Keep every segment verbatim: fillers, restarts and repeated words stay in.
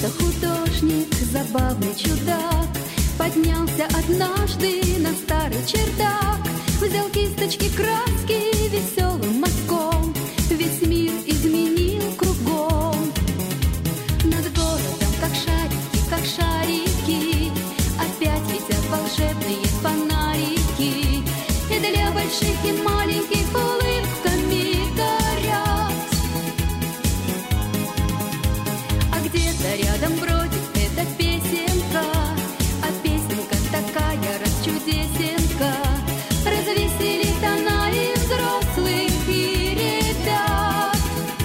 Кто-то художник, забавный чудак, поднялся однажды на старый чердак, взял кисточки, краски веселым мазком, весь мир изменил кругом. Над городом, как шарики, как шарики, опять летят волшебные фонарики, и для больших и маленьких улыбками горят. А где-то рядом бродит эта песенка, а песенка такая расчудесенка, развеселит она и взрослых, и ребят.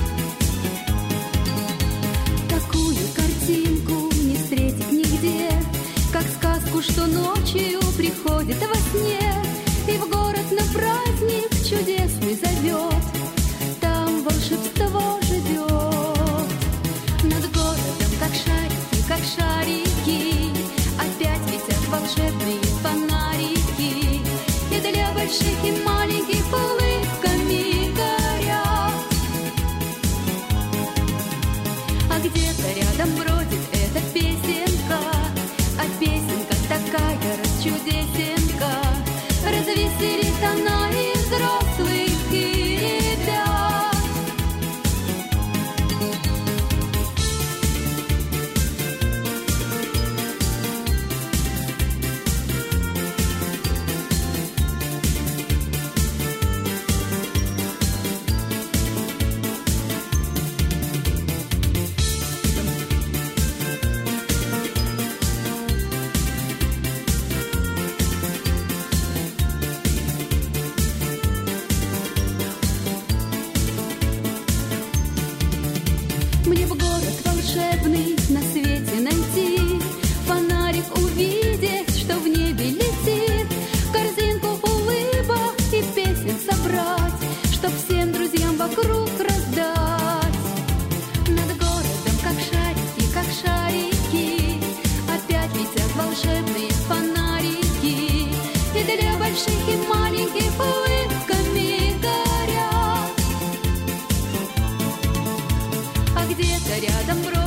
Такую картинку не встретить нигде, как сказку, что ночью приходит во сне и в город на праздник чудесный зовет. Там волшебство живет. Над городом, как шарики, как шарики, опять летят волшебные фонарики, и для больших и маленьких улыбками горят. А где-то рядом бродит эта песенка, а песенка такая расчудесенка, развеселит она и взрослых, и ребят. Мне в город волшебный на свете найти, фонарик увидеть, что в небе летит, корзинку улыбок и песен собрать, чтоб всем друзьям вокруг раздать. Над городом, как шарики, как шарики, опять летят волшебные фонарики, и для больших и маленьких улыбками горят. А где-то рядом